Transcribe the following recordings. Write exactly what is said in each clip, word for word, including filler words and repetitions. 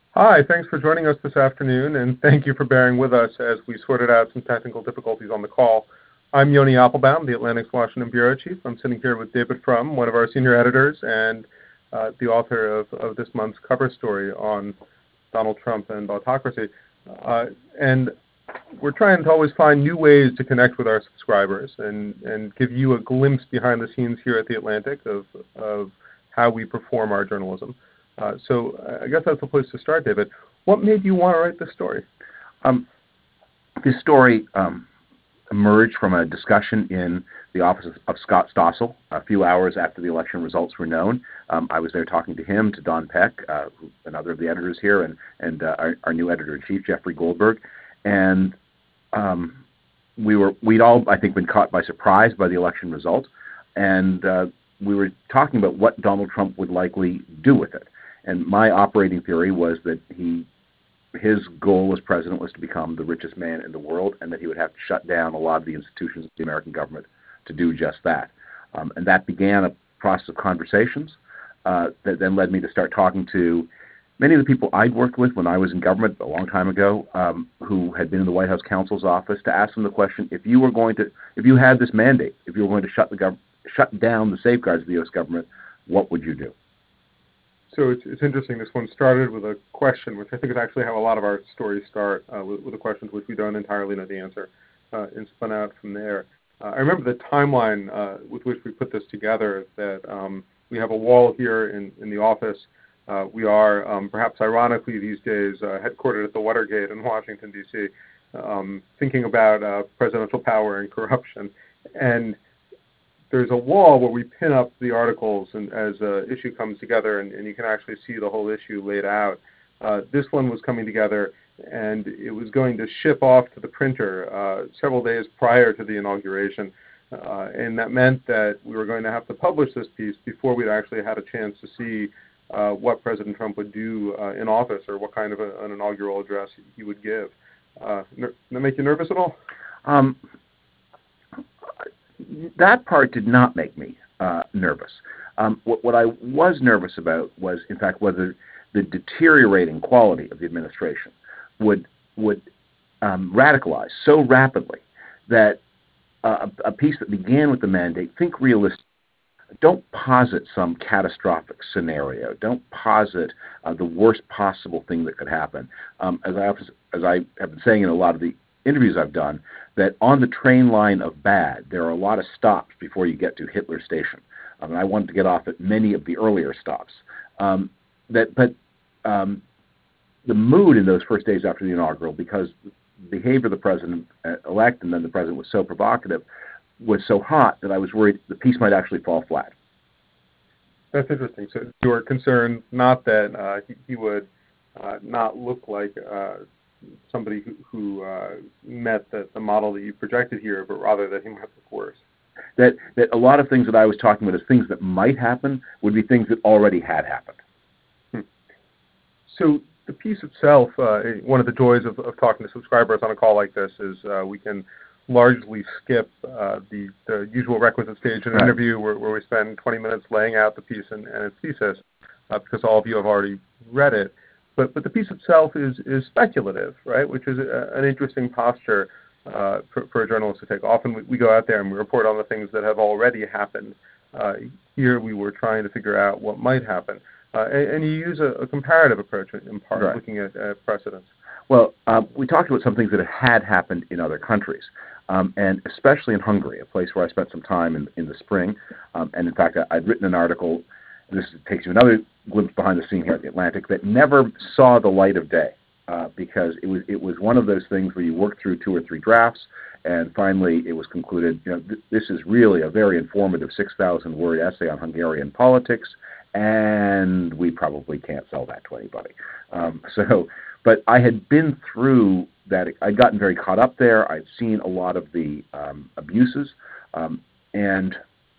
Hi, thanks for joining us this afternoon, and thank you for bearing with us as we sorted out some technical difficulties on the call. I'm Yoni Applebaum, the Atlantic's Washington Bureau Chief. I'm sitting here with David Frum, one of our senior editors and uh, the author of, of this month's cover story on Donald Trump and autocracy. Uh, and we're trying to always find new ways to connect with our subscribers and, and give you a glimpse behind the scenes here at The Atlantic of, of how we perform our journalism. Uh, so I guess that's the place to start, David. What made you want to write this story? Um, this story um, emerged from a discussion in the office of, of Scott Stossel a few hours after the election results were known. Um, I was there talking to him, to Don Peck, uh, who, another of the editors here, and, and uh, our, our new editor-in-chief, Jeffrey Goldberg. And um, we were, we'd all, I think, been caught by surprise by the election result. And uh, we were talking about what Donald Trump would likely do with it. And my operating theory was that he, his goal as president was to become the richest man in the world, and that he would have to shut down a lot of the institutions of the American government to do just that. Um, and that began a process of conversations uh, that then led me to start talking to many of the people I'd worked with when I was in government a long time ago, um, who had been in the White House counsel's office, to ask them the question: if you were going to, if you had this mandate, if you were going to shut the gov- shut down the safeguards of the U S government, what would you do? So it's, it's interesting. This one started with a question, which I think is actually how a lot of our stories start, uh, with, with a question to which we don't entirely know the answer, uh, and spun out from there. Uh, I remember the timeline uh, with which we put this together, that um, we have a wall here in, in the office. Uh, we are, um, perhaps ironically these days, uh, headquartered at the Watergate in Washington, D C, um, thinking about uh, presidential power and corruption. And there's a wall where we pin up the articles and as an issue comes together, and, and you can actually see the whole issue laid out. Uh, this one was coming together, and it was going to ship off to the printer uh, several days prior to the inauguration. Uh, and that meant that we were going to have to publish this piece before we'd actually had a chance to see uh, what President Trump would do uh, in office, or what kind of a, an inaugural address he would give. Uh, ner- that make you nervous at all? Um, That part did not make me uh, nervous. Um, what, what I was nervous about was, in fact, whether the deteriorating quality of the administration would would um, radicalize so rapidly that uh, a, a piece that began with the mandate, think realistically. Don't posit some catastrophic scenario. Don't posit uh, the worst possible thing that could happen. Um, as I as I have been saying in a lot of the interviews I've done, that on the train line of bad, there are a lot of stops before you get to Hitler Station. Um, and I wanted to get off at many of the earlier stops. Um, that, but um, the mood in those first days after the inaugural, because the behavior of the president-elect and then the president was so provocative, was so hot that I was worried the piece might actually fall flat. That's interesting. So you were concerned not that uh, he, he would uh, not look like uh, somebody who, who uh, met the, the model that you projected here, but rather that he might look worse. That that a lot of things that I was talking about as things that might happen would be things that already had happened. Hmm. So the piece itself, uh, one of the joys of, of talking to subscribers on a call like this is uh, we can largely skip uh, the, the usual requisite stage in an Right. interview where, where we spend twenty minutes laying out the piece and, and its thesis, uh, because all of you have already read it. But, but the piece itself is, is speculative, right, which is a, an interesting posture uh, for, for a journalist to take. Often we, we go out there and we report on the things that have already happened. Uh, here we were trying to figure out what might happen. Uh, and, and you use a, a comparative approach in part, Right. looking at, at precedents. Well, um, we talked about some things that had happened in other countries, um, and especially in Hungary, a place where I spent some time in, in the spring. Um, and in fact, I, I'd written an article, this takes you another glimpse behind the scene here at The Atlantic, that never saw the light of day, uh, because it was it was one of those things where you work through two or three drafts, and finally it was concluded, you know, th- this is really a very informative six thousand word essay on Hungarian politics, and we probably can't sell that to anybody. Um, so, but I had been through that. I'd gotten very caught up there. I'd seen a lot of the um, abuses, um, and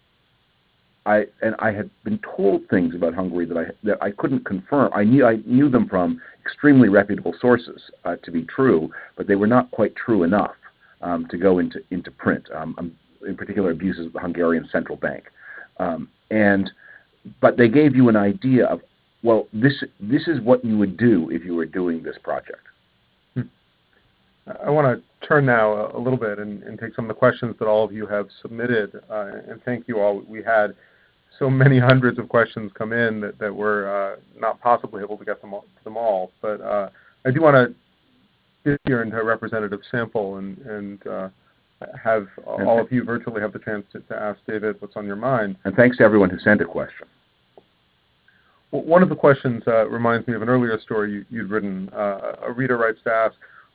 I and I had been told things about Hungary that I that I couldn't confirm. I knew I knew them from extremely reputable sources uh, to be true, but they were not quite true enough um, to go into into print. Um, um, in particular, abuses of the Hungarian central bank, um, and but they gave you an idea of well, this this is what you would do if you were doing this project. Hmm. I want to turn now a little bit and, and take some of the questions that all of you have submitted, uh, and thank you all. We had so many hundreds of questions come in that, that we're uh, not possibly able to get them all, to them all. But uh, I do want to get here into a representative sample and, and uh, have and all of you virtually have the chance to, to ask David what's on your mind. And thanks to everyone who sent a question. Well, one of the questions uh, reminds me of an earlier story you, you'd written. Uh, a reader writes to ask,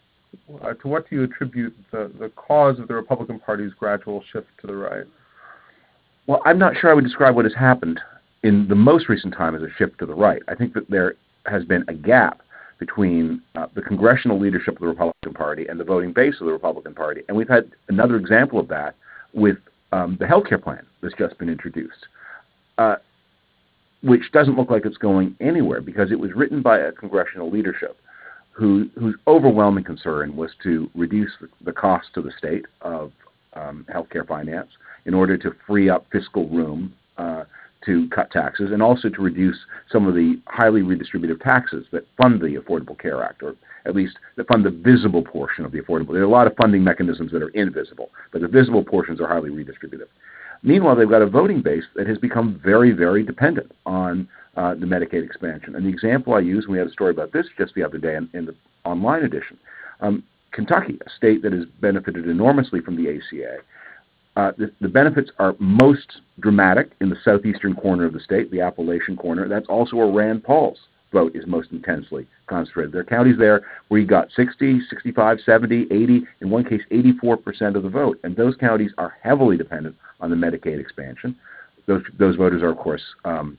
uh, to what do you attribute the, the cause of the Republican Party's gradual shift to the right? Well, I'm not sure I would describe what has happened in the most recent time as a shift to the right. I think that there has been a gap between uh, the congressional leadership of the Republican Party and the voting base of the Republican Party. And we've had another example of that with um, the health care plan that's just been introduced, uh, which doesn't look like it's going anywhere because it was written by a congressional leadership who, whose overwhelming concern was to reduce the, the cost to the state of um, health care finance in order to free up fiscal room uh, to cut taxes and also to reduce some of the highly redistributive taxes that fund the Affordable Care Act, or at least that fund the visible portion of the affordable. There are a lot of funding mechanisms that are invisible, but the visible portions are highly redistributive. Meanwhile, they've got a voting base that has become very, very dependent on uh, the Medicaid expansion. And the example I use, and we had a story about this just the other day in, in the online edition, um, Kentucky, a state that has benefited enormously from the A C A, Uh, the, the benefits are most dramatic in the southeastern corner of the state, the Appalachian corner. That's also where Rand Paul's vote is most intensely concentrated. There are counties there where you got sixty, sixty-five, seventy, eighty, in one case eighty-four percent of the vote. And those counties are heavily dependent on the Medicaid expansion. Those, those voters are, of course, um,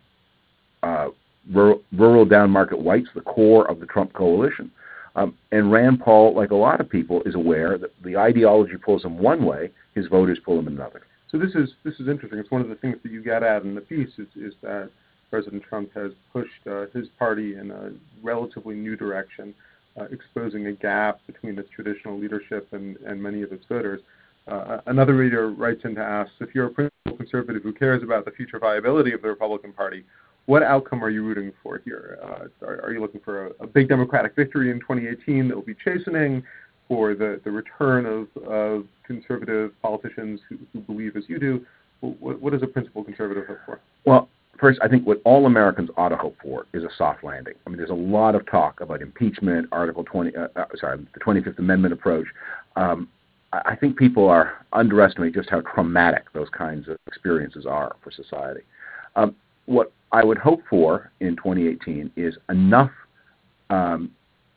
uh, rural, rural down market whites, the core of the Trump coalition. Um, and Rand Paul, like a lot of people, is aware that the ideology pulls him one way, his voters pull him another. So this is this is interesting. It's one of the things that you get at in the piece is, is that President Trump has pushed uh, his party in a relatively new direction, uh, exposing a gap between its traditional leadership and, and many of its voters. Uh, another reader writes in to ask, if you're a principled conservative who cares about the future viability of the Republican Party, what outcome are you rooting for here? Uh, are, are you looking for a, a big Democratic victory in twenty eighteen that will be chastening, for the, the return of, of conservative politicians who, who believe as you do? What, what does a principled conservative hope for? Well, first, I think what all Americans ought to hope for is a soft landing. I mean, there's a lot of talk about impeachment, Article twenty, uh, uh, sorry, the twenty-fifth Amendment approach. Um, I, I think people are underestimating just how traumatic those kinds of experiences are for society. Um, what I would hope for in twenty eighteen is enough um,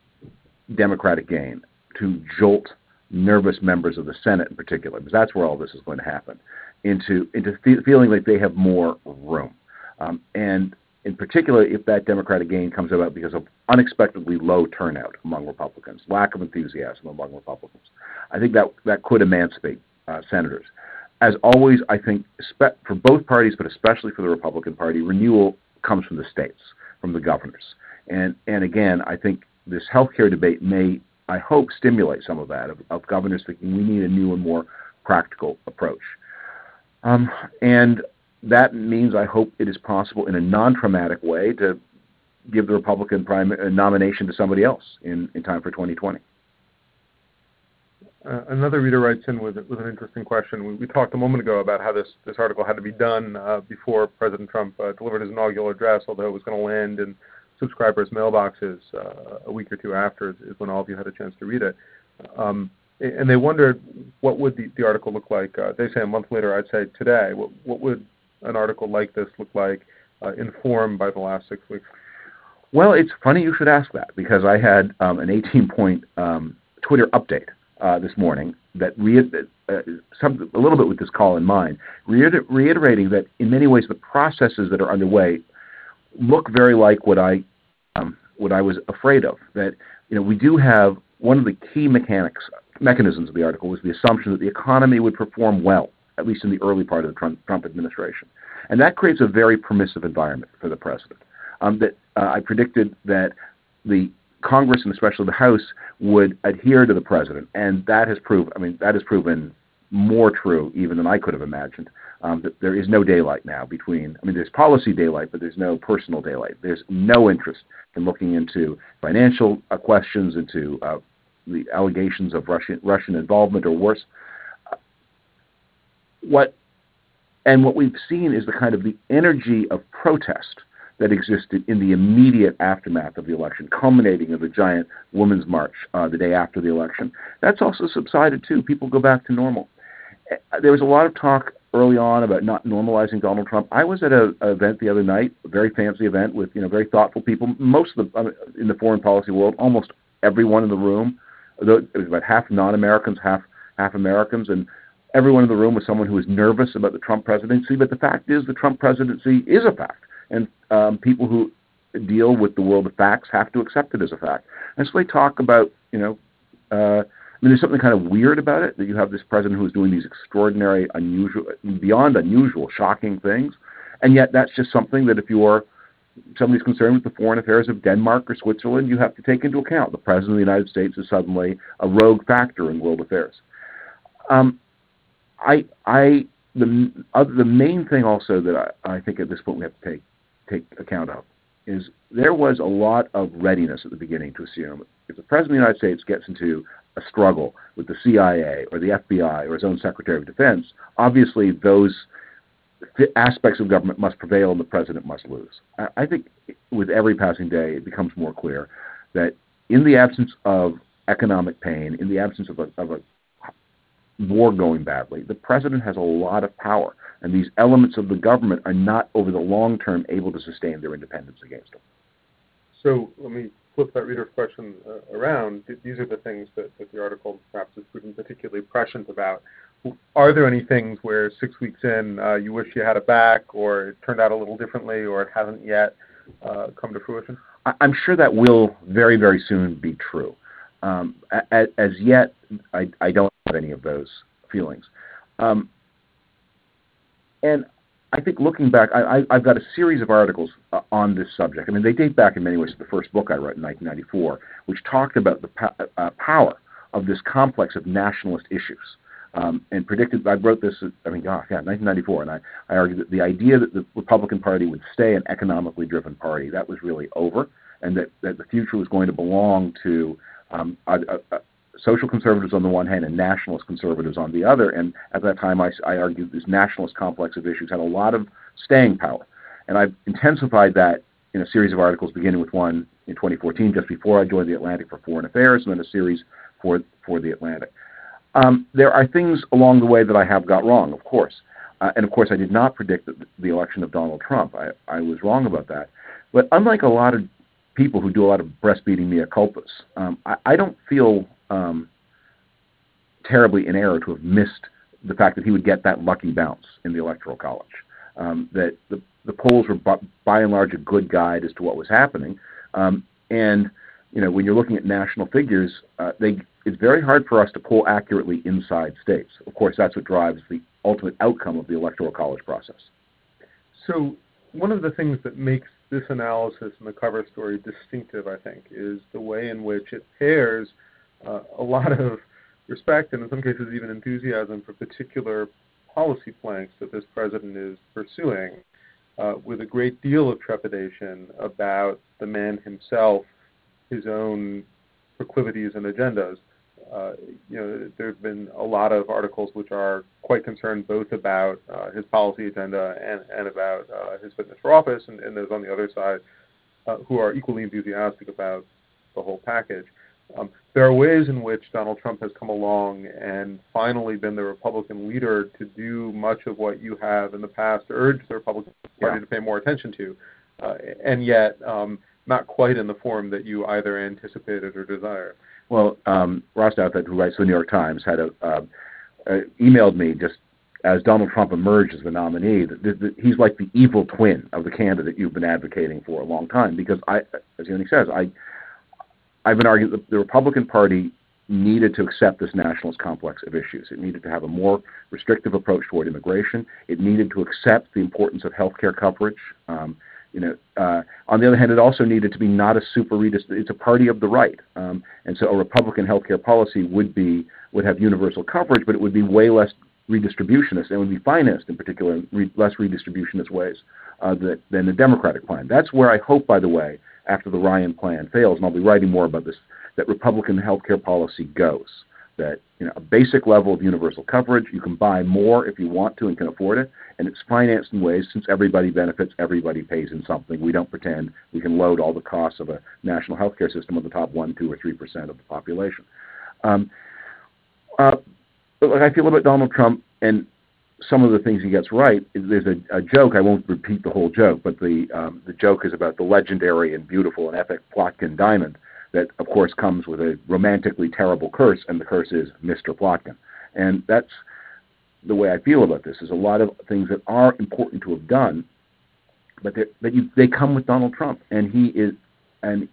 Democratic gain to jolt nervous members of the Senate in particular, because that's where all this is going to happen, into into fe- feeling like they have more room. Um, and in particular, if that Democratic gain comes about because of unexpectedly low turnout among Republicans, lack of enthusiasm among Republicans, I think that, that could emancipate uh, senators. As always, I think spe- for both parties, but especially for the Republican Party, renewal comes from the states, from the governors. And, and again, I think this healthcare debate may, I hope, stimulate some of that, of, of governors thinking we need a new and more practical approach. Um, and that means I hope it is possible in a non-traumatic way to give the Republican prime uh, nomination to somebody else in, in time for twenty twenty. Uh, another reader writes in with, with an interesting question. We, we talked a moment ago about how this, this article had to be done uh, before President Trump uh, delivered his inaugural address, although it was going to land in subscribers' mailboxes uh, a week or two after is, is when all of you had a chance to read it. Um, and they wondered what would the, the article look like. Uh, they say a month later, I'd say today. What, what would an article like this look like, uh, informed by the last six weeks? Well, it's funny you should ask that, because I had um, an eighteen-point um, Twitter update uh, this morning that re- uh, some, a little bit with this call in mind, reiter- reiterating that in many ways the processes that are underway look very like what I um, what I was afraid of. That you know we do have one of the key mechanics mechanisms of the article was the assumption that the economy would perform well, at least in the early part of the Trump, Trump administration, and that creates a very permissive environment for the president. Um, that uh, I predicted that the Congress and especially the House would adhere to the president, and that has proved. I mean, that has proven more true even than I could have imagined. Um, that there is no daylight now between, I mean, there's policy daylight, but there's no personal daylight. There's no interest in looking into financial uh, questions, into uh, the allegations of Russian Russian involvement or worse. Uh, what and what we've seen is the kind of the energy of protest that existed in the immediate aftermath of the election, culminating in the giant women's march uh, the day after the election. That's also subsided too. People go back to normal. There was a lot of talk early on about not normalizing Donald Trump. I was at an event the other night, a very fancy event with you know very thoughtful people. Most of the I mean, in the foreign policy world, almost everyone in the room. It was about half non-Americans, half half Americans, and everyone in the room was someone who was nervous about the Trump presidency. But the fact is, the Trump presidency is a fact, and um, people who deal with the world of facts have to accept it as a fact. And so they talk about you know. Uh, I mean, there's something kind of weird about it, that you have this president who is doing these extraordinary, unusual, beyond unusual, shocking things, and yet that's just something that if you're somebody's concerned with the foreign affairs of Denmark or Switzerland, you have to take into account. The president of the United States is suddenly a rogue factor in world affairs. Um, I, I, the, uh, the main thing also that I, I think at this point we have to take take account of is there was a lot of readiness at the beginning to assume if the president of the United States gets into a struggle with the C I A or the F B I or his own Secretary of Defense, obviously those aspects of government must prevail and the president must lose. I think with every passing day it becomes more clear that in the absence of economic pain, in the absence of a, of a war going badly, the president has a lot of power, and these elements of the government are not over the long term able to sustain their independence against him. So let me flip that reader's question uh, around. These are the things that, that the article perhaps has proven particularly prescient about. Are there any things where six weeks in uh, you wish you had it back, or it turned out a little differently, or it hasn't yet uh, come to fruition? I'm sure that will very, very soon be true. Um, as, as yet, I, I don't have any of those feelings. Um, and I think looking back, I, I, I've got a series of articles uh, on this subject. I mean, they date back in many ways to the first book I wrote in nineteen ninety-four, which talked about the po- uh, power of this complex of nationalist issues. Um, and predicted, I wrote this, I mean, gosh, yeah, nineteen ninety-four, and I, I argued that the idea that the Republican Party would stay an economically driven party, that was really over, and that, that the future was going to belong to um, a, a, a social conservatives on the one hand and nationalist conservatives on the other. And at that time, I, I argued this nationalist complex of issues had a lot of staying power. And I've intensified that in a series of articles, beginning with one in twenty fourteen, just before I joined the Atlantic for Foreign Affairs, and then a series for, for the Atlantic. Um, there are things along the way that I have got wrong, of course. Uh, and of course, I did not predict the, the election of Donald Trump. I, I was wrong about that. But unlike a lot of people who do a lot of breastfeeding mea culpas, um, I, I don't feel um, terribly in error to have missed the fact that he would get that lucky bounce in the Electoral College. Um, that the, the polls were by, by and large a good guide as to what was happening. Um, and you know, when you're looking at national figures, uh, they it's very hard for us to poll accurately inside states. Of course, that's what drives the ultimate outcome of the Electoral College process. So one of the things that makes this analysis and the cover story distinctive, I think, is the way in which it pairs uh, a lot of respect and in some cases even enthusiasm for particular policy planks that this president is pursuing uh, with a great deal of trepidation about the man himself, his own proclivities and agendas. Uh, you know, there have been a lot of articles which are quite concerned both about uh, his policy agenda and, and about uh, his fitness for office, and, and those on the other side uh, who are equally enthusiastic about the whole package. Um, there are ways in which Donald Trump has come along and finally been the Republican leader to do much of what you have in the past urged the Republican Party yeah. to pay more attention to, uh, and yet um, not quite in the form that you either anticipated or desired. Well, um, Ross Douthat, who writes for the New York Times, had a, uh, uh, emailed me just as Donald Trump emerged as the nominee. That, that, that he's like the evil twin of the candidate you've been advocating for a long time. Because I, as he says, I, I've been arguing that the Republican Party needed to accept this nationalist complex of issues. It needed to have a more restrictive approach toward immigration. It needed to accept the importance of health care coverage. Um, You know, uh, on the other hand, it also needed to be not a super redist. It's a party of the right, um, and so a Republican healthcare policy would be would have universal coverage, but it would be way less redistributionist and would be financed in particular in re- less redistributionist ways uh, that, than the Democratic plan. That's where I hope, by the way, after the Ryan plan fails, and I'll be writing more about this, that Republican healthcare policy goes. That, you know, a basic level of universal coverage, you can buy more if you want to and can afford it, and it's financed in ways, since everybody benefits, everybody pays in something. We don't pretend we can load all the costs of a national healthcare system on the top one, two, or three percent of the population. Um, uh, but like I feel about Donald Trump and some of the things he gets right, there's a, a joke, I won't repeat the whole joke, but the um, the joke is about the legendary and beautiful and epic Plotkin diamond that, of course, comes with a romantically terrible curse, and the curse is Mister Plotkin. And that's the way I feel about this, is a lot of things that are important to have done, but that you, they come with Donald Trump, and he is and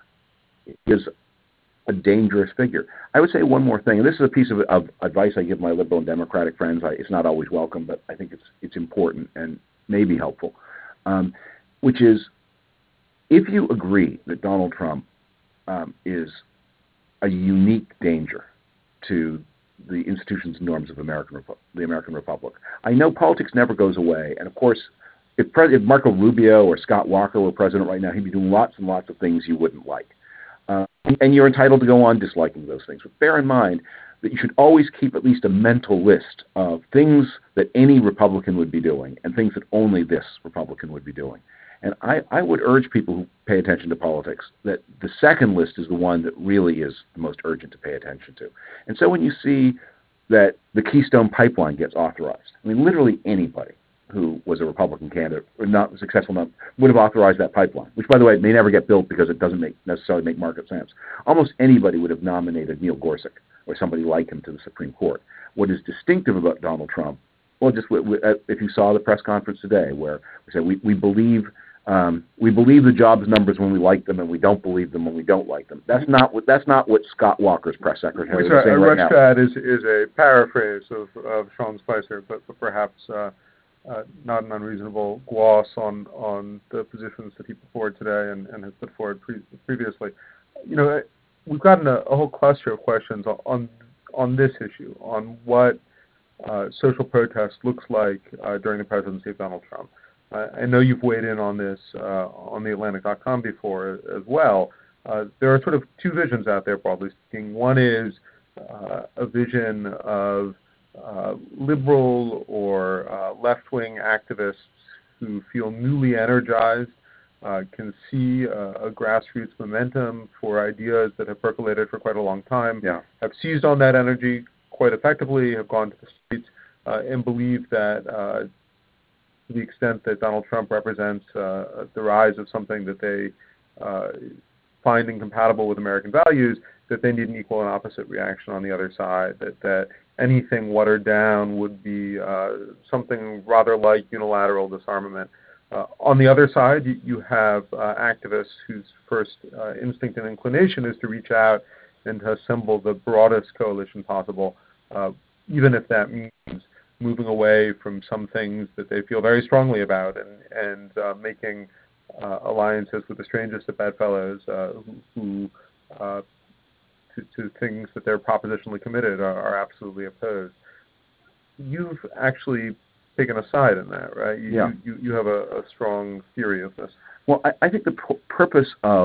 is a dangerous figure. I would say one more thing, and this is a piece of, of advice I give my liberal and Democratic friends. I, it's not always welcome, but I think it's it's important and may be helpful, um, which is, if you agree that Donald Trump um, is a unique danger to the institutions and norms of American Repu- the American Republic. I know politics never goes away, and of course, if, Pre- if Marco Rubio or Scott Walker were president right now, he'd be doing lots and lots of things you wouldn't like. Uh, and you're entitled to go on disliking those things. But bear in mind that you should always keep at least a mental list of things that any Republican would be doing and things that only this Republican would be doing. And I, I would urge people who pay attention to politics that the second list is the one that really is the most urgent to pay attention to. And so when you see that the Keystone Pipeline gets authorized, I mean, literally anybody who was a Republican candidate or not successful enough would have authorized that pipeline, which, by the way, may never get built because it doesn't make necessarily make market sense. Almost anybody would have nominated Neil Gorsuch or somebody like him to the Supreme Court. What is distinctive about Donald Trump, well, just w- w- if you saw the press conference today where we said we, we believe um, we believe the jobs numbers when we like them and we don't believe them when we don't like them. That's not what that's not what Scott Walker's press secretary is saying right now. That is, is a paraphrase of, of Sean Spicer, but, but perhaps uh, Uh, not an unreasonable gloss on, on the positions that he put forward today and, and has put forward pre- previously. You know, we've gotten a, a whole cluster of questions on on this issue, on what uh, social protest looks like uh, during the presidency of Donald Trump. Uh, I know you've weighed in on this uh, on the Atlantic dot com before as well. Uh, there are sort of two visions out there, broadly speaking. One is uh, a vision of Uh, liberal or uh, left-wing activists who feel newly energized, uh, can see uh, a grassroots momentum for ideas that have percolated for quite a long time, yeah. have seized on that energy quite effectively, have gone to the streets, uh, and believe that uh, to the extent that Donald Trump represents uh, the rise of something that they uh, find incompatible with American values, that they need an equal and opposite reaction on the other side, that, that anything watered down would be uh, something rather like unilateral disarmament. Uh, on the other side, you, you have uh, activists whose first uh, instinct and inclination is to reach out and to assemble the broadest coalition possible, uh, even if that means moving away from some things that they feel very strongly about and, and uh, making uh, alliances with the strangest of bedfellows uh, who, who uh, To, to things that they're propositionally committed are, are absolutely opposed. You've actually taken a side in that, right? You, yeah. you, you have a, a strong theory of this. Well, I, I think the p- purpose of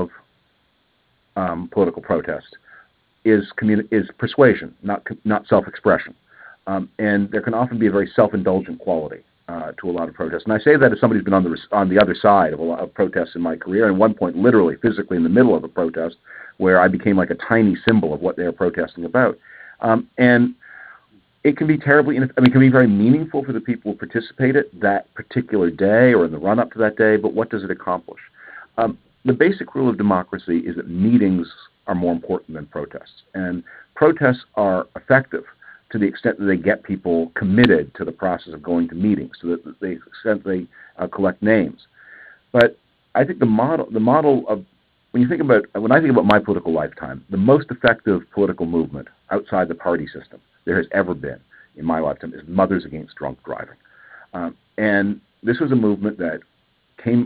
um, political protest is communi- is persuasion, not not self-expression. Um, and there can often be a very self-indulgent quality uh, to a lot of protests. And I say that as somebody who's been on the on the other side of a lot of protests in my career. And at one point, literally, physically, in the middle of a protest, where I became like a tiny symbol of what they were protesting about. Um, and it can be terribly, I mean, it can be very meaningful for the people who participated that particular day or in the run-up to that day, but what does it accomplish? Um, the basic rule of democracy is that meetings are more important than protests. And protests are effective to the extent that they get people committed to the process of going to meetings, to the, the extent they uh, collect names. But I think the model, the model of When you think about, when I think about my political lifetime, the most effective political movement outside the party system there has ever been in my lifetime is Mothers Against Drunk Driving. Um, and this was a movement that came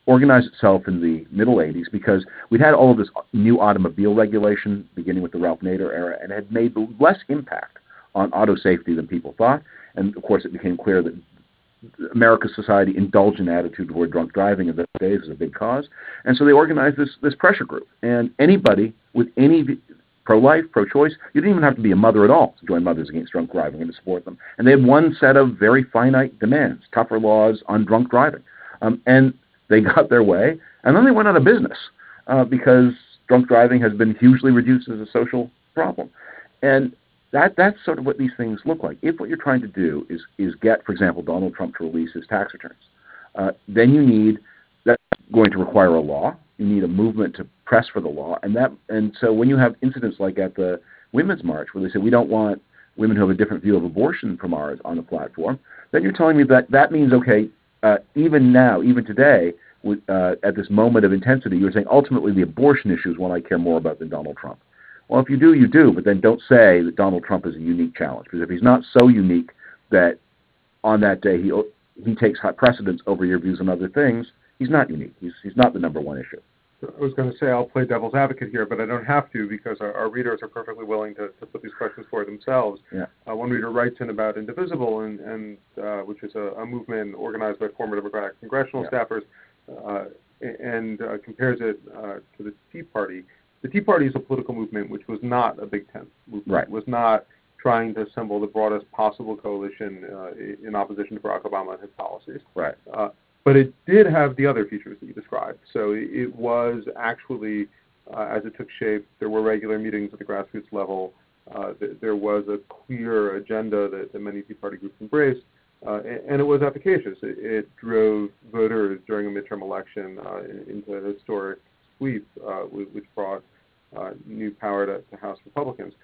organized itself in the middle eighties because we'd had all of this new automobile regulation beginning with the Ralph Nader era, and had made less impact on auto safety than people thought. And of course, it became clear that America's society indulged in attitude toward drunk driving in those days as a big cause. And so they organized this, this pressure group. And anybody with any pro-life, pro-choice, you didn't even have to be a mother at all to join Mothers Against Drunk Driving and to support them. And they had one set of very finite demands, tougher laws on drunk driving. Um, and they got their way, and then they went out of business uh, because drunk driving has been hugely reduced as a social problem. And that that's sort of what these things look like. If what you're trying to do is, is get, for example, Donald Trump to release his tax returns, uh, then you need, that's going to require a law. You need a movement to press for the law. And that and so when you have incidents like at the Women's March where they say we don't want women who have a different view of abortion from ours on the platform, then you're telling me that that means, okay, uh, even now, even today, with, uh, at this moment of intensity, you're saying ultimately the abortion issue is one I care more about than Donald Trump. Well, if you do, you do, but then don't say that Donald Trump is a unique challenge, because if he's not so unique that on that day he he takes high precedence over your views on other things, he's not unique. He's he's not the number one issue. I was going to say I'll play devil's advocate here, but I don't have to because our, our readers are perfectly willing to, to put these questions for themselves. Yeah. Uh, one reader writes in about Indivisible, and, and uh, which is a, a movement organized by former Democratic congressional yeah. staffers, uh, and uh, compares it uh, to the Tea Party. The Tea Party is a political movement which was not a Big Tent movement. Right. Was not trying to assemble the broadest possible coalition uh, in opposition to Barack Obama and his policies. Right. Uh, But it did have the other features that you described. So it was actually, uh, as it took shape, there were regular meetings at the grassroots level. Uh, th- there was a clear agenda that, that many Tea Party groups embraced, uh, and, and it was efficacious. It, it drove voters during a midterm election uh, into a historic sweep, uh, which brought uh, new power to, to House Republicans.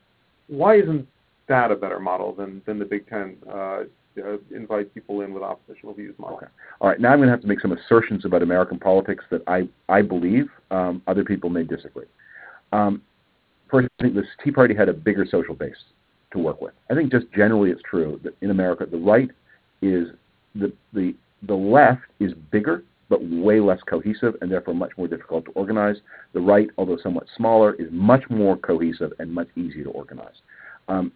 Why isn't that a better model than, than the Big Ten? Uh, Uh, invite people in with oppositional views model. Okay. All right. Now I'm going to have to make some assertions about American politics that I, I believe um, other people may disagree. Um, first, I think the Tea Party had a bigger social base to work with. I think just generally it's true that in America the right is the the the left is bigger but way less cohesive and therefore much more difficult to organize. The right, although somewhat smaller, is much more cohesive and much easier to organize. Um,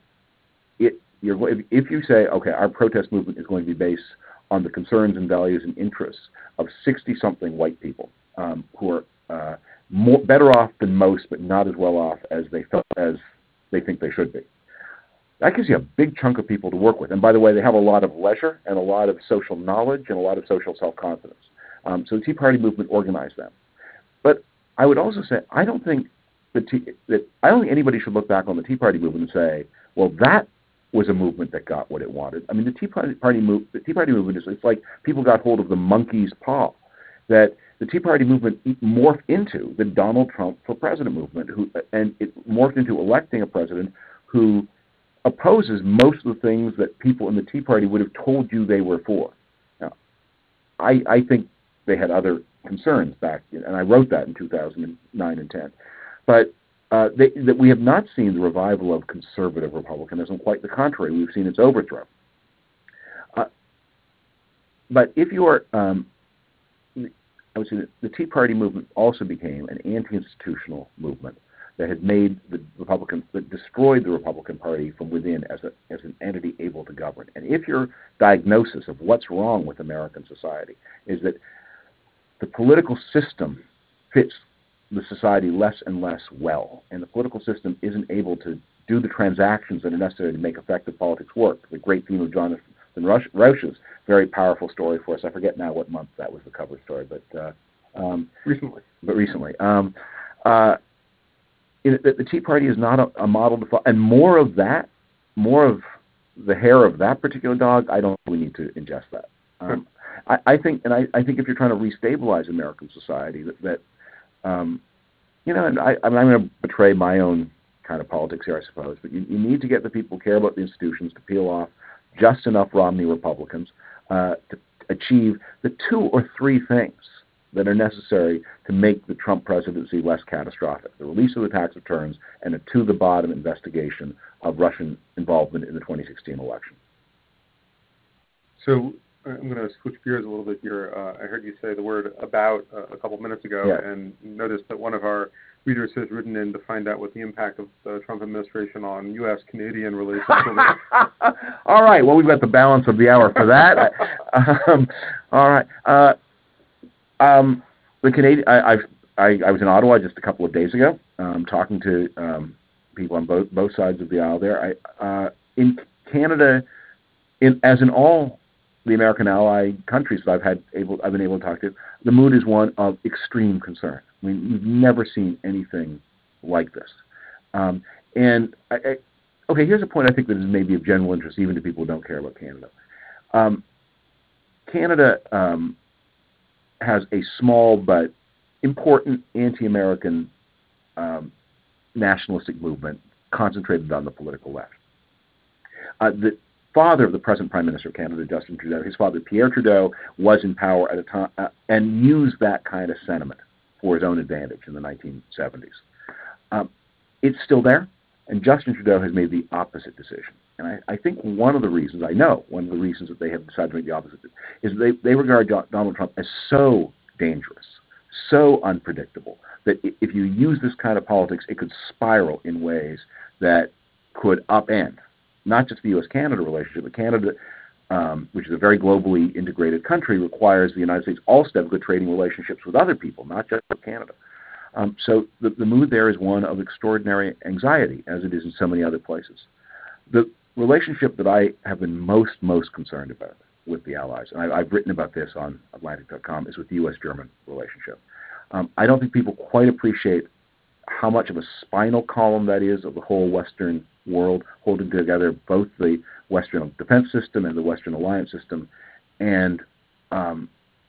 it You're, if you say, okay, our protest movement is going to be based on the concerns and values and interests of sixty-something white people um, who are uh, more, better off than most, but not as well off as they felt, as they think they should be, that gives you a big chunk of people to work with. And by the way, they have a lot of leisure and a lot of social knowledge and a lot of social self-confidence. Um, so the Tea Party movement organized them. But I would also say, I don't think the Tea, that I don't think anybody should look back on the Tea Party movement and say, well, that was a movement that got what it wanted. I mean, the Tea Party, Party move, the Tea Party movement is, it's like people got hold of the monkey's paw, that the Tea Party movement morphed into the Donald Trump for president movement, who, and it morphed into electing a president who opposes most of the things that people in the Tea Party would have told you they were for. Now, I, I think they had other concerns back, and I wrote that in two thousand nine and ten. But Uh, they, that we have not seen the revival of conservative republicanism. Quite the contrary, we've seen its overthrow. Uh, but if you are, um, I would say that the Tea Party movement also became an anti-institutional movement that had made the Republican, that destroyed the Republican Party from within as a as an entity able to govern. And if your diagnosis of what's wrong with American society is that the political system fits the society less and less well, and the political system isn't able to do the transactions that are necessary to make effective politics work. The great theme of Jonathan Rauch's very powerful story for us. I forget now what month that was the cover story, but uh, um, recently. But recently, um, uh, it, the, the Tea Party is not a, a model to follow, and more of that, more of the hair of that particular dog. I don't think we need to ingest that. Um, I, I think, and I, I think if you're trying to restabilize American society, that, that Um, you know, and I, I mean, I'm going to betray my own kind of politics here, I suppose, but you, you need to get the people who care about the institutions to peel off just enough Romney Republicans uh, to achieve the two or three things that are necessary to make the Trump presidency less catastrophic: the release of the tax returns and a to-the-bottom investigation of Russian involvement in the twenty sixteen election. So I'm going to switch gears a little bit here. Uh, I heard you say the word "about" uh, a couple minutes ago, Yeah. and noticed that one of our readers has written in to find out what the impact of the Trump administration on U S Canadian relations will be. All right. Well, we've got the balance of the hour for that. um, all right. Uh, um, the Canadian. I, I've, I, I was in Ottawa just a couple of days ago, um, talking to um, people on both both sides of the aisle there. I, uh, in Canada, in, as in all the American ally countries that I've had able, I've been able to talk to, the mood is one of extreme concern. I mean, we've never seen anything like this. Um, and I, I, okay, here's a point I think that is maybe of general interest, even to people who don't care about Canada. Um, Canada um, has a small but important anti-American um, nationalistic movement concentrated on the political left. Uh, the father of the present Prime Minister of Canada, Justin Trudeau, his father, Pierre Trudeau, was in power at a time uh, and used that kind of sentiment for his own advantage in the nineteen seventies. Um, it's still there, and Justin Trudeau has made the opposite decision. And I, I think one of the reasons, I know, one of the reasons that they have decided to make the opposite is they, they regard Donald Trump as so dangerous, so unpredictable, that if you use this kind of politics, it could spiral in ways that could upend not just the U S Canada relationship, but Canada, um, which is a very globally integrated country, requires the United States also to have good trading relationships with other people, not just with Canada. Um, so the, the mood there is one of extraordinary anxiety, as it is in so many other places. The relationship that I have been most, most concerned about with the Allies, and I, I've written about this on Atlantic dot com, is with the U S German relationship. Um, I don't think people quite appreciate how much of a spinal column that is of the whole Western world, holding together both the Western defense system and the Western alliance system. And um,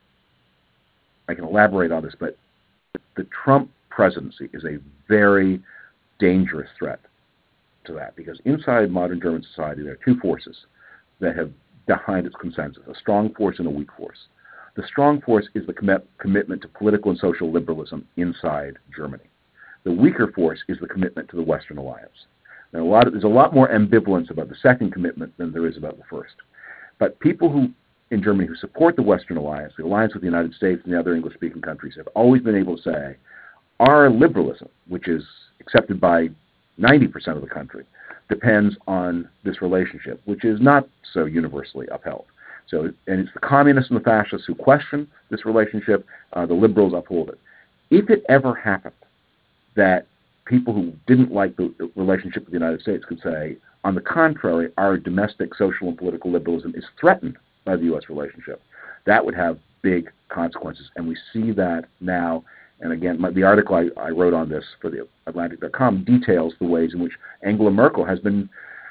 I can elaborate on this, but the Trump presidency is a very dangerous threat to that, because inside modern German society there are two forces that have behind its consensus, a strong force and a weak force. The strong force is the commit, commitment to political and social liberalism inside Germany. The weaker force is the commitment to the Western alliance. Now, a lot of, there's a lot more ambivalence about the second commitment than there is about the first. But people who in Germany who support the Western alliance, the alliance with the United States and the other English-speaking countries, have always been able to say, our liberalism, which is accepted by ninety percent of the country, depends on this relationship, which is not so universally upheld. So, and it's the communists and the fascists who question this relationship. Uh, the liberals uphold it. If it ever happened that people who didn't like the relationship with the United States could say, on the contrary, our domestic social and political liberalism is threatened by the U S relationship, that would have big consequences. And we see that now. And again, my, the article I, I wrote on this for the Atlantic dot com details the ways in which Angela Merkel has been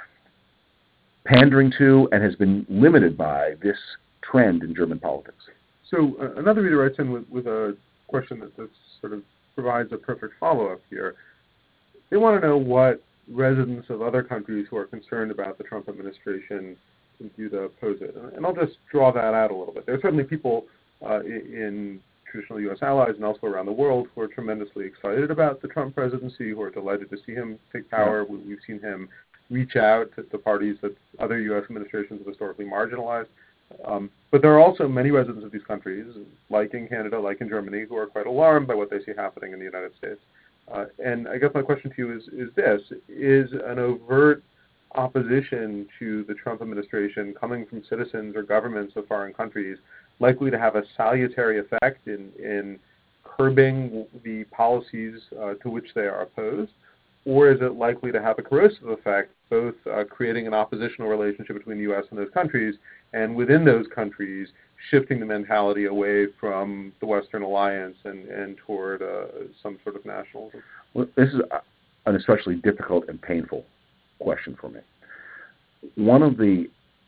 pandering to and has been limited by this trend in German politics. So uh, another reader writes in with, with a question that, that sort of provides a perfect follow-up here. They want to know what residents of other countries who are concerned about the Trump administration can do to oppose it. And I'll just draw that out a little bit. There are certainly people uh, in traditional U S allies and elsewhere around the world who are tremendously excited about the Trump presidency, who are delighted to see him take power. Yeah. We've seen him reach out to the parties that other U S administrations have historically marginalized. Um, but there are also many residents of these countries, like in Canada, like in Germany, who are quite alarmed by what they see happening in the United States. Uh, and I guess my question to you is, is this. Is an overt opposition to the Trump administration coming from citizens or governments of foreign countries likely to have a salutary effect in, in curbing the policies uh, to which they are opposed? Or is it likely to have a corrosive effect, both uh, creating an oppositional relationship between the U S and those countries, and within those countries, shifting the mentality away from the Western alliance and, and toward uh, some sort of nationalism? Well, this is an especially difficult and painful question for me. One of the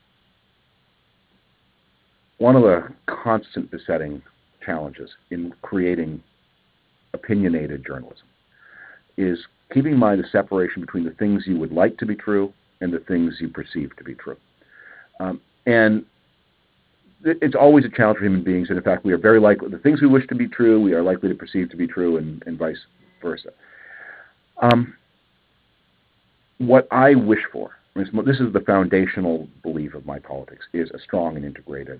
one of the constant besetting challenges in creating opinionated journalism is keeping in mind the separation between the things you would like to be true and the things you perceive to be true. Um, and it's always a challenge for human beings, and in fact, we are very likely, the things we wish to be true, we are likely to perceive to be true, and, and vice versa. Um, what I wish for, this is the foundational belief of my politics, is a strong and integrated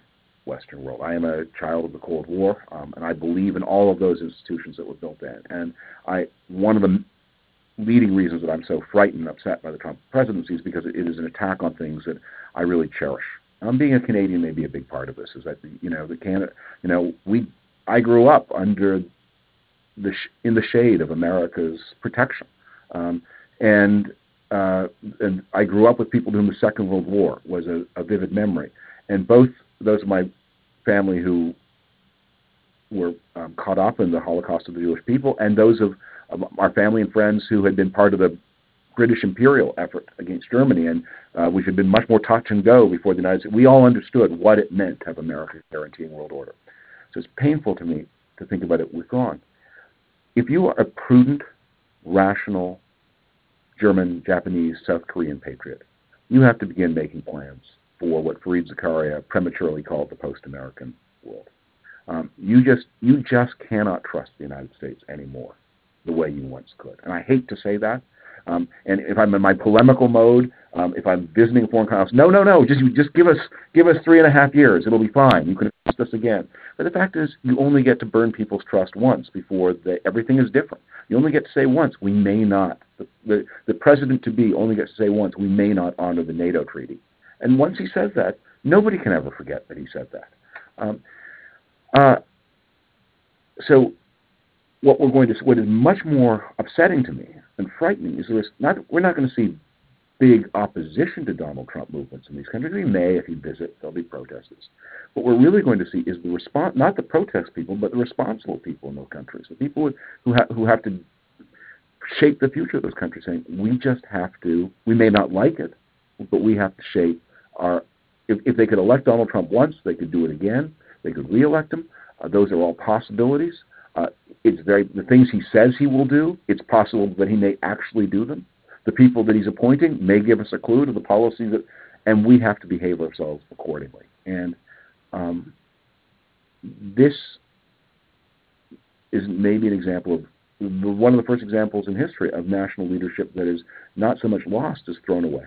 Western world. I am a child of the Cold War, um, and I believe in all of those institutions that were built in. And I, one of the leading reasons that I'm so frightened and upset by the Trump presidency is because it is an attack on things that I really cherish. Um, being a Canadian may be a big part of this. Is that you know the Canada, you know we, I grew up under the sh- in the shade of America's protection, um, and uh, and I grew up with people during the Second World War was a, a vivid memory, and both those of my family who were um, caught up in the Holocaust of the Jewish people, and those of, of our family and friends who had been part of the British imperial effort against Germany, and uh, which had been much more touch and go before the United States. We all understood what it meant to have America guaranteeing world order. So it's painful to me to think about it withdrawn. If you are a prudent, rational, German, Japanese, South Korean patriot, you have to begin making plans for what Fareed Zakaria prematurely called the post-American world. Um, you just you just cannot trust the United States anymore the way you once could. And I hate to say that. Um, and if I'm in my polemical mode, um, if I'm visiting a foreign country, no, no, no, just just give us give us three and a half years. It'll be fine. You can trust us again. But the fact is, you only get to burn people's trust once before the, everything is different. You only get to say once, we may not. The, the, the president-to-be only gets to say once, we may not honor the NATO treaty. And once he says that, nobody can ever forget that he said that. Um, uh, so what we're going to, what is much more upsetting to me and frightening is there's not, we're not going to see big opposition to Donald Trump movements in these countries. We may, if he visits, there'll be protesters. What we're really going to see is the response, not the protest people, but the responsible people in those countries, the people who, ha- who have to shape the future of those countries, saying, we just have to, we may not like it, but we have to shape our, if, if they could elect Donald Trump once, they could do it again, they could re-elect him. Uh, those are all possibilities. Uh, it's very, the things he says he will do, it's possible that he may actually do them. The people that he's appointing may give us a clue to the policies that, and we have to behave ourselves accordingly. And um, this is maybe an example of, one of the first examples in history of national leadership that is not so much lost as thrown away.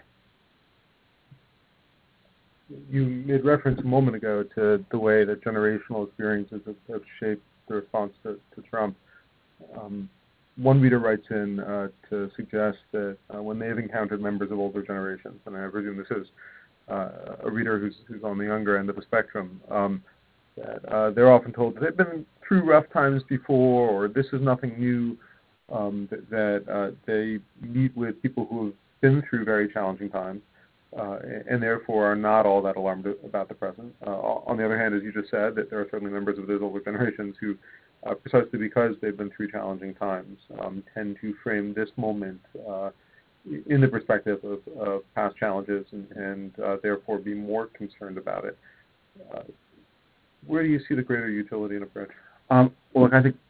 You made reference a moment ago to the way that generational experiences have, have shaped the response to, to Trump. Um, one reader writes in uh, to suggest that uh, when they've encountered members of older generations, and I presume this is uh, a reader who's, who's on the younger end of the spectrum, um, that uh, they're often told that they've been through rough times before, or this is nothing new, um, that, that uh, they meet with people who have been through very challenging times, uh, and therefore are not all that alarmed about the present. Uh, on the other hand, as you just said, that there are certainly members of those older generations who, uh, precisely because they've been through challenging times, um, tend to frame this moment uh, in the perspective of, of past challenges and, and uh, therefore be more concerned about it. Uh, where do you see the greater utility in approach? Um, well, look, I think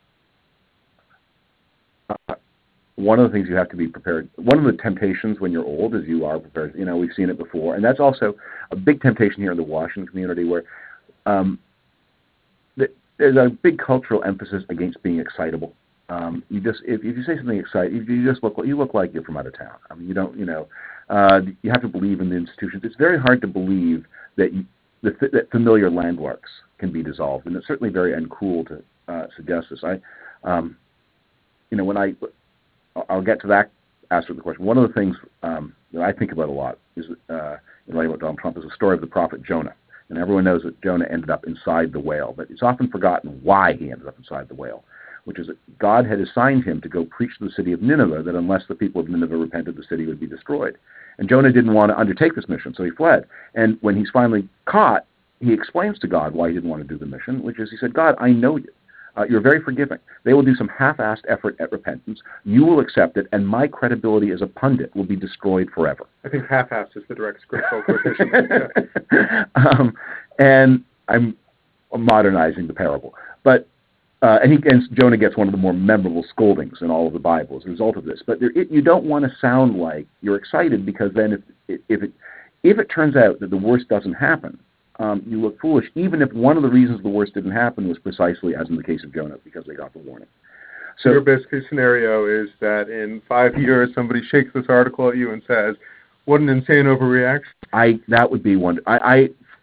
uh, one of the things you have to be prepared, one of the temptations when you're old is you are prepared. You know, we've seen it before. And that's also a big temptation here in the Washington community where um, the, there's a big cultural emphasis against being excitable. Um, you just, if, if you say something exciting, you just look, you look like you're from out of town. I mean, you don't, you know, uh, you have to believe in the institutions. It's very hard to believe that you, the, that familiar landmarks can be dissolved, and it's certainly very uncool to uh, suggest this. I, um, you know, when I, I'll get to that aspect of the question. One of the things um, that I think about a lot is, uh, in writing about Donald Trump, is the story of the prophet Jonah. And everyone knows that Jonah ended up inside the whale, but it's often forgotten why he ended up inside the whale, which is that God had assigned him to go preach to the city of Nineveh that unless the people of Nineveh repented, the city would be destroyed. And Jonah didn't want to undertake this mission, so he fled. And when he's finally caught, he explains to God why he didn't want to do the mission, which is he said, God, I know you. Uh, you're very forgiving. They will do some half-assed effort at repentance. You will accept it, and my credibility as a pundit will be destroyed forever. I think half-assed is the direct scriptural quotation. um, and I'm modernizing the parable. But uh, and, he, and Jonah gets one of the more memorable scoldings in all of the Bible as a result of this. But there, it, you don't want to sound like you're excited, because then if, if, it, if it turns out that the worst doesn't happen, Um, you look foolish, even if one of the reasons the worst didn't happen was precisely, as in the case of Jonah, because they got the warning. So your best case scenario is that in five years somebody shakes this article at you and says, "What an insane overreaction." I that would be one. I, I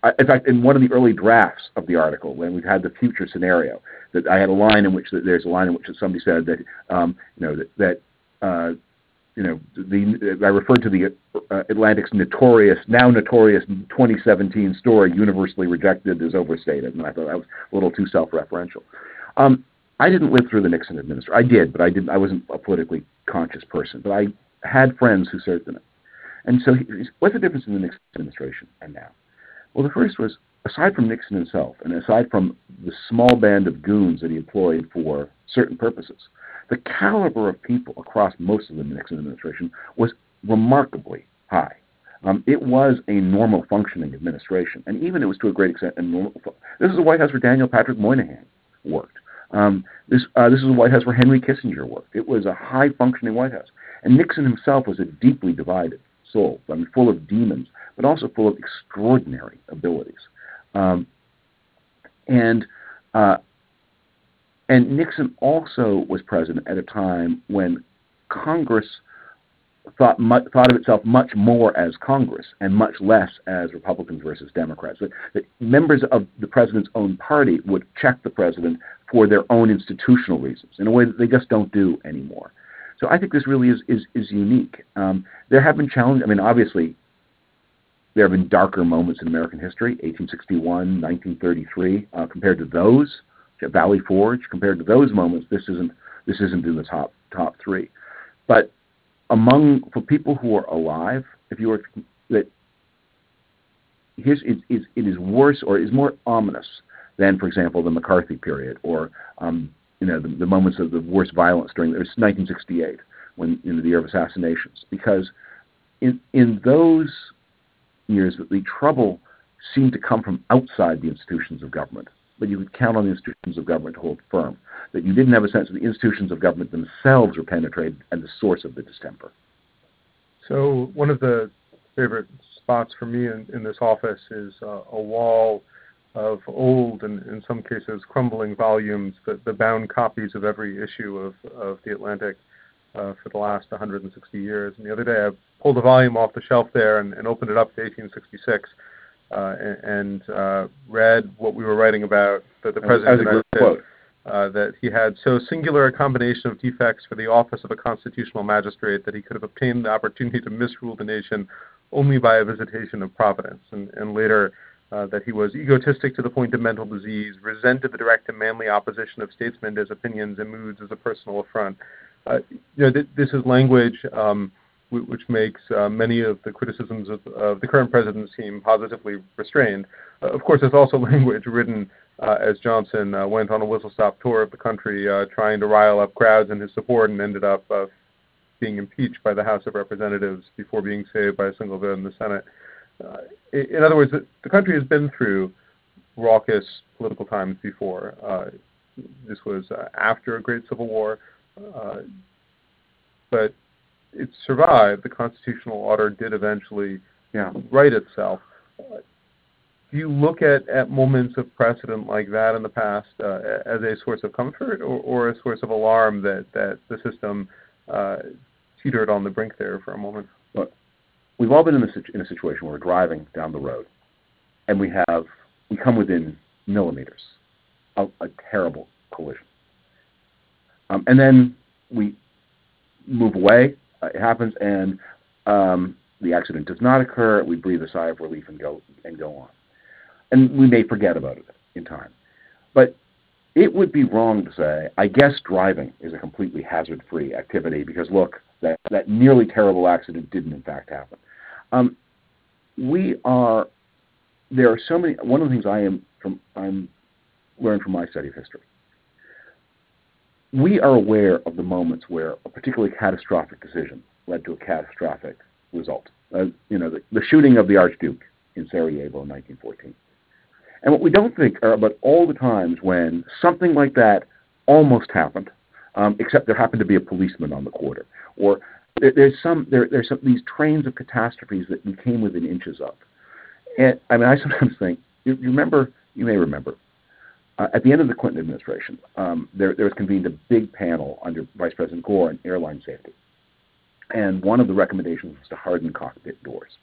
I, in fact, in one of the early drafts of the article, when we've had the future scenario, that I had a line in which that there's a line in which somebody said that um, you know that, that uh, you know the I referred to the uh, Atlantic's notorious now notorious twenty seventeen story universally rejected as overstated, and I thought that was a little too self-referential. Um, I didn't live through the Nixon administration. I did, but I didn't. I wasn't a politically conscious person, but I had friends who served in it. And so, what's the difference in the Nixon administration and now? Well, the first was, aside from Nixon himself, and aside from the small band of goons that he employed for certain purposes, the caliber of people across most of the Nixon administration was remarkably high. Um, it was a normal functioning administration, and even it was to a great extent a normal. This is a White House where Daniel Patrick Moynihan worked. Um, this uh, this is a White House where Henry Kissinger worked. It was a high functioning White House, and Nixon himself was a deeply divided soul, I mean, full of demons, but also full of extraordinary abilities. Um, and uh, and Nixon also was president at a time when Congress thought much, thought of itself much more as Congress and much less as Republicans versus Democrats. That, that members of the president's own party would check the president for their own institutional reasons in a way that they just don't do anymore. So I think this really is is, is unique. Um, there have been challenges. I mean, obviously, there have been darker moments in American history, eighteen sixty-one, nineteen thirty-three. Uh, compared to those, Valley Forge, compared to those moments, this isn't this isn't in the top top three. But among for people who are alive, if you were that, here's it is it is worse or is more ominous than, for example, the McCarthy period or um, you know the, the moments of the worst violence during it was nineteen sixty-eight, when you know the year of assassinations, because in in those years that the trouble seemed to come from outside the institutions of government, but you could count on the institutions of government to hold firm, that you didn't have a sense that the institutions of government themselves were penetrated and the source of the distemper. So one of the favorite spots for me in, in this office is uh, a wall of old and in some cases crumbling volumes, the, the bound copies of every issue of, of The Atlantic uh, for the last one hundred sixty years. And the other day I pulled a volume off the shelf there and, and opened it up to eighteen sixty-six uh, and, and uh, read what we were writing about, that the President that was a quote. Uh, that he had so singular a combination of defects for the office of a constitutional magistrate that he could have obtained the opportunity to misrule the nation only by a visitation of Providence. And, and later, uh, that he was egotistic to the point of mental disease, resented the direct and manly opposition of statesmen to his opinions and moods as a personal affront. Uh, you know, th- this is language um, w- which makes uh, many of the criticisms of, of the current president seem positively restrained. Uh, of course, there's also language written Uh, as Johnson uh, went on a whistle-stop tour of the country uh, trying to rile up crowds in his support and ended up uh, being impeached by the House of Representatives before being saved by a single vote in the Senate. Uh, in other words, the, the country has been through raucous political times before. Uh, this was uh, after a great civil war, uh, but it survived. The constitutional order did eventually yeah. right itself. Uh, Do you look at, at moments of precedent like that in the past uh, as a source of comfort or, or a source of alarm that, that the system uh, teetered on the brink there for a moment? Look, we've all been in a, in a situation where we're driving down the road and we have we come within millimeters of a terrible collision. Um, and then we move away, uh, it happens, and um, the accident does not occur, we breathe a sigh of relief and go and go on. And we may forget about it in time. But it would be wrong to say, I guess driving is a completely hazard-free activity because, look, that, that nearly terrible accident didn't in fact happen. Um, we are, there are so many, one of the things I am from, I'm learned from my study of history. We are aware of the moments where a particularly catastrophic decision led to a catastrophic result. Uh, you know, the, the shooting of the Archduke in Sarajevo in nineteen fourteen. And what we don't think are about all the times when something like that almost happened, um, except there happened to be a policeman on the quarter, or there, there's some there, there's some these trains of catastrophes that we came within inches of. And I mean, I sometimes think you, you remember, you may remember, uh, at the end of the Clinton administration, um, there there was convened a big panel under Vice President Gore on airline safety, and one of the recommendations was to harden cockpit doors.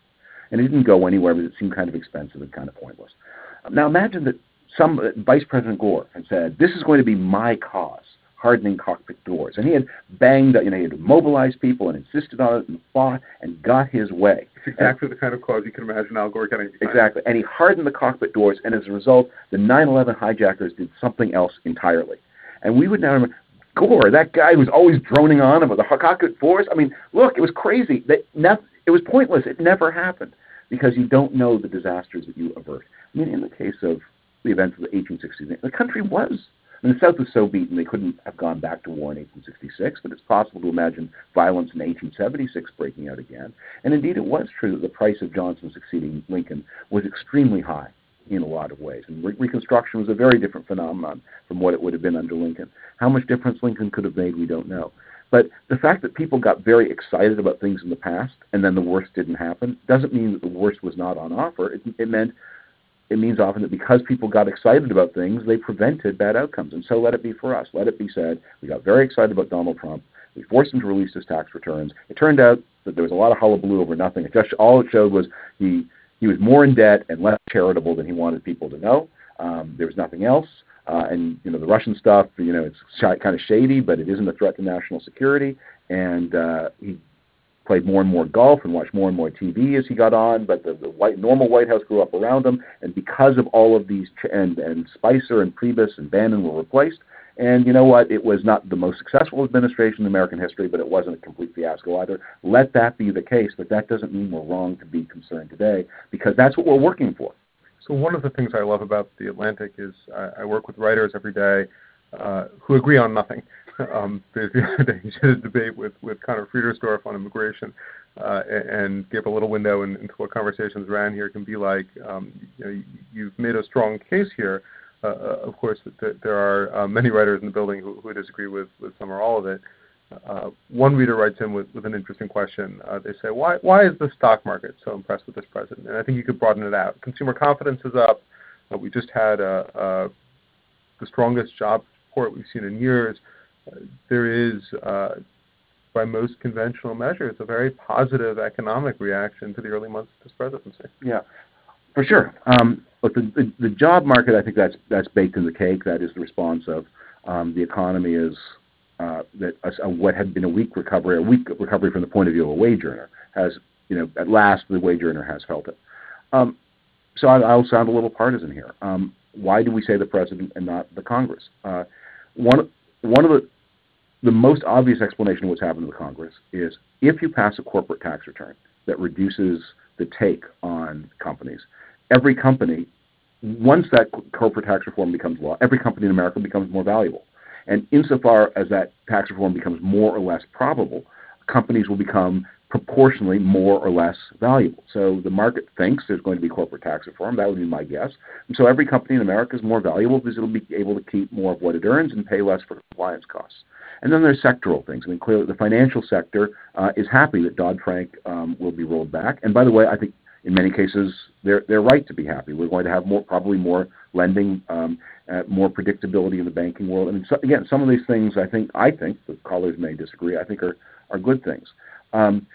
And it didn't go anywhere because it seemed kind of expensive and kind of pointless. Now imagine that some uh, Vice President Gore had said, this is going to be my cause, hardening cockpit doors. And he had banged, you know, he had mobilized people and insisted on it and fought and got his way. It's exactly and, the kind of cause you can imagine Al Gore getting behind. Exactly. And he hardened the cockpit doors, and as a result, the nine eleven hijackers did something else entirely. And we would now remember, Gore, that guy who's always droning on about the cockpit doors, I mean, look, it was crazy. That not, it was pointless. It never happened because you don't know the disasters that you avert. I mean, in the case of the events of the eighteen sixties, the country was, I mean, the South was so beaten they couldn't have gone back to war in eighteen sixty-six, but it's possible to imagine violence in eighteen seventy-six breaking out again. And indeed, it was true that the price of Johnson succeeding Lincoln was extremely high in a lot of ways. And re- Reconstruction was a very different phenomenon from what it would have been under Lincoln. How much difference Lincoln could have made, we don't know. But the fact that people got very excited about things in the past and then the worst didn't happen doesn't mean that the worst was not on offer. It, it meant It means often that because people got excited about things, they prevented bad outcomes. And so let it be for us. Let it be said, we got very excited about Donald Trump. We forced him to release his tax returns. It turned out that there was a lot of hullabaloo over nothing. It just, all it showed was he, he was more in debt and less charitable than he wanted people to know. Um, there was nothing else. Uh, and, you know, the Russian stuff, you know, it's sh- kind of shady, but it isn't a threat to national security. And uh, he played more and more golf and watched more and more T V as he got on, but the, the white, normal White House grew up around him, and because of all of these, ch- and, and Spicer and Priebus and Bannon were replaced, and you know what, it was not the most successful administration in American history, but it wasn't a complete fiasco either. Let that be the case, but that doesn't mean we're wrong to be concerned today, because that's what we're working for. So one of the things I love about The Atlantic is I, I work with writers every day uh, who agree on nothing. Um, they, they did a debate with, with Conor Friedersdorf on immigration uh, and gave a little window in, into what conversations around here can be like. Um, you know, you've made a strong case here. Uh, of course, th- there are uh, many writers in the building who, who disagree with, with some or all of it. Uh, one reader writes in with, with an interesting question. Uh, they say, why, why is the stock market so impressed with this president? And I think you could broaden it out. Consumer confidence is up. Uh, we just had uh, uh, the strongest job report we've seen in years. Uh, there is, uh, by most conventional measures, a very positive economic reaction to the early months of this presidency. Yeah, for sure. Um, look, the, the, the job market, I think that's that's baked in the cake. That is the response of um, the economy is uh, that a, a, what had been a weak recovery, a weak recovery from the point of view of a wage earner, has, you know, at last the wage earner has felt it. Um, so I, I'll sound a little partisan here. Um, why do we say the president and not the Congress? Uh, one one of the The most obvious explanation of what's happened to the Congress is if you pass a corporate tax return that reduces the take on companies, every company, once that corporate tax reform becomes law, every company in America becomes more valuable. And insofar as that tax reform becomes more or less probable, companies will become proportionally more or less valuable. So the market thinks there's going to be corporate tax reform. That would be my guess. And so every company in America is more valuable because it'll be able to keep more of what it earns and pay less for compliance costs. And then there's sectoral things. I mean, clearly the financial sector uh, is happy that Dodd-Frank um, will be rolled back. And by the way, I think in many cases they're they're right to be happy. We're going to have more, probably more lending, um, uh, more predictability in the banking world. I mean, so, again, some of these things I think I think the callers may disagree. I think are are good things. Um,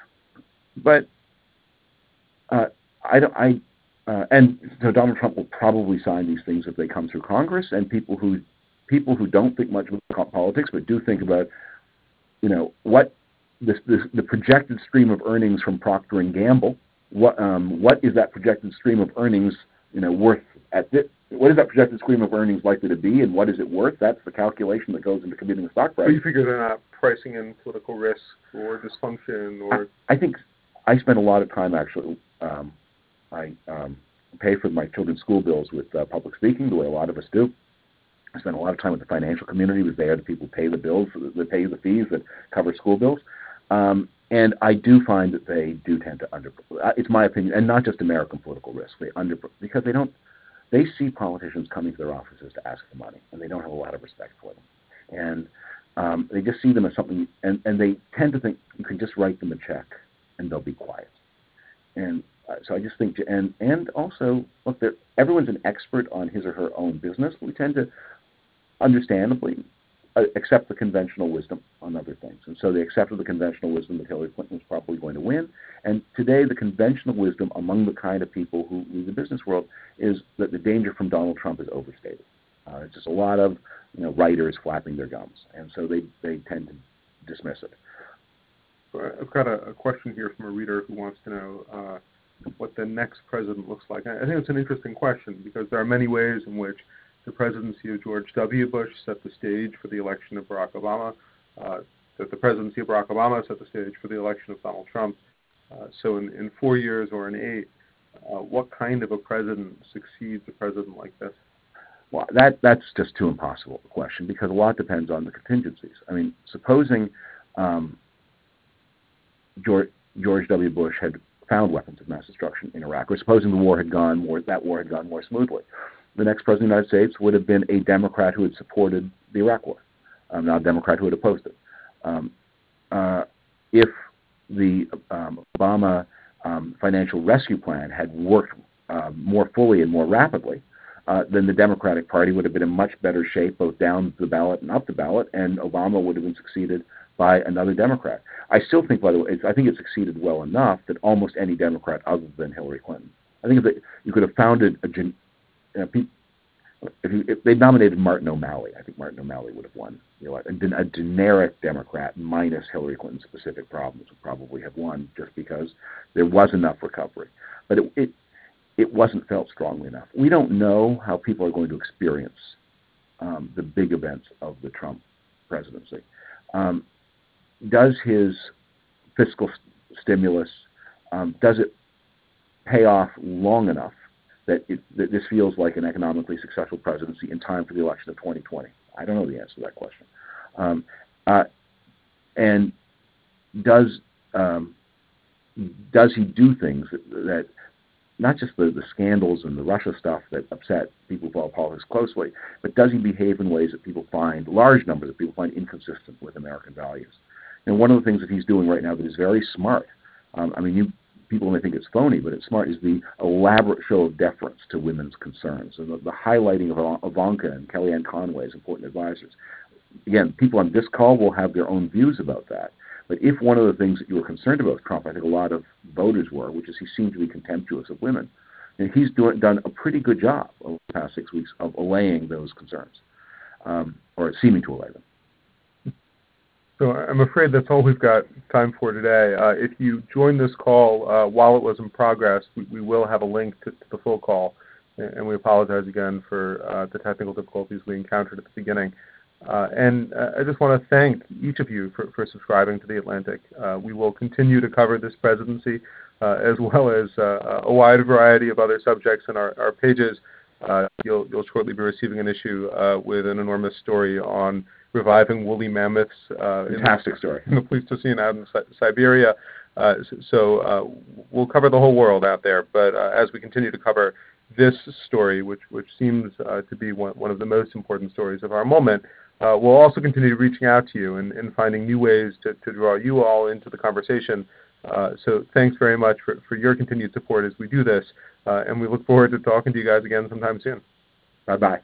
but uh, I don't. I uh, and so Donald Trump will probably sign these things if they come through Congress, and people who people who don't think much about politics but do think about, you know, what this, this, the projected stream of earnings from Procter and Gamble. What um, what is that projected stream of earnings, you know, worth at this? What is that projected stream of earnings likely to be, and what is it worth? That's the calculation that goes into computing the stock price. So you figure they're not pricing in political risk or dysfunction, or I, I think I spend a lot of time actually. Um, I um, pay for my children's school bills with uh, public speaking, the way a lot of us do. I spend a lot of time with the financial community. Was there the people pay the bills, that pay the fees that cover school bills, um, and I do find that they do tend to under. It's my opinion, and not just American political risk. They under because they don't. They see politicians coming to their offices to ask for money, and they don't have a lot of respect for them, and um, they just see them as something, and, and they tend to think you can just write them a check, and they'll be quiet, and. Uh, so I just think, and and also, look, everyone's an expert on his or her own business. We tend to, understandably, uh, accept the conventional wisdom on other things. And so they accepted the conventional wisdom that Hillary Clinton was probably going to win. And today the conventional wisdom among the kind of people who lead the business world is that the danger from Donald Trump is overstated. Uh, it's just a lot of you know, writers flapping their gums. And so they, they tend to dismiss it. I've got a, a question here from a reader who wants to know uh, what the next president looks like. I think it's an interesting question because there are many ways in which the presidency of George W. Bush set the stage for the election of Barack Obama, uh, that the presidency of Barack Obama set the stage for the election of Donald Trump. Uh, so in, in four years or in eight, uh, what kind of a president succeeds a president like this? Well, that, that's just too impossible a question because a lot depends on the contingencies. I mean, supposing um, George, George W. Bush had found weapons of mass destruction in Iraq, or supposing the war had gone more, that war had gone more smoothly, the next president of the United States would have been a Democrat who had supported the Iraq War, um, not a Democrat who had opposed it. Um, uh, if the um, Obama um, financial rescue plan had worked uh, more fully and more rapidly, uh, then the Democratic Party would have been in much better shape both down the ballot and up the ballot, and Obama would have been succeeded by another Democrat. I still think, by the way, it's, I think it succeeded well enough that almost any Democrat other than Hillary Clinton. I think that you could have founded a gen, you know, pe- if, you, if they nominated Martin O'Malley, I think Martin O'Malley would have won the election. A generic Democrat minus Hillary Clinton's specific problems would probably have won just because there was enough recovery. But it, it, it wasn't felt strongly enough. We don't know how people are going to experience um, the big events of the Trump presidency. Um, does his fiscal st- stimulus, um, does it pay off long enough that, it, that this feels like an economically successful presidency in time for the election of twenty twenty? I don't know the answer to that question. Um, uh, and does um, does he do things that, that not just the, the scandals and the Russia stuff that upset people who follow politics closely, but does he behave in ways that people find, large numbers of people find inconsistent with American values? And one of the things that he's doing right now that is very smart, um, I mean, you people may think it's phony, but it's smart, is the elaborate show of deference to women's concerns and the, the highlighting of Ivanka and Kellyanne Conway as important advisors. Again, people on this call will have their own views about that. But if one of the things that you were concerned about with Trump, I think a lot of voters were, which is he seemed to be contemptuous of women, and he's doing, done a pretty good job over the past six weeks of allaying those concerns, um, or seeming to allay them. So I'm afraid that's all we've got time for today. Uh, if you joined this call uh, while it was in progress, we, we will have a link to, to the full call, and we apologize again for uh, the technical difficulties we encountered at the beginning. Uh, and uh, I just want to thank each of you for, for subscribing to The Atlantic. Uh, we will continue to cover this presidency uh, as well as uh, a wide variety of other subjects in our, our pages. Uh, you'll, you'll shortly be receiving an issue uh, with an enormous story on reviving woolly mammoths. Uh, Fantastic in the, story. in the Pleistocene out in Si- Siberia. Uh, so uh, we'll cover the whole world out there. But uh, as we continue to cover this story, which, which seems uh, to be one, one of the most important stories of our moment, Uh, we'll also continue reaching out to you and, and finding new ways to, to draw you all into the conversation. Uh, so thanks very much for, for your continued support as we do this, uh, and we look forward to talking to you guys again sometime soon. Bye-bye.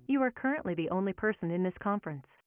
You are currently the only person in this conference.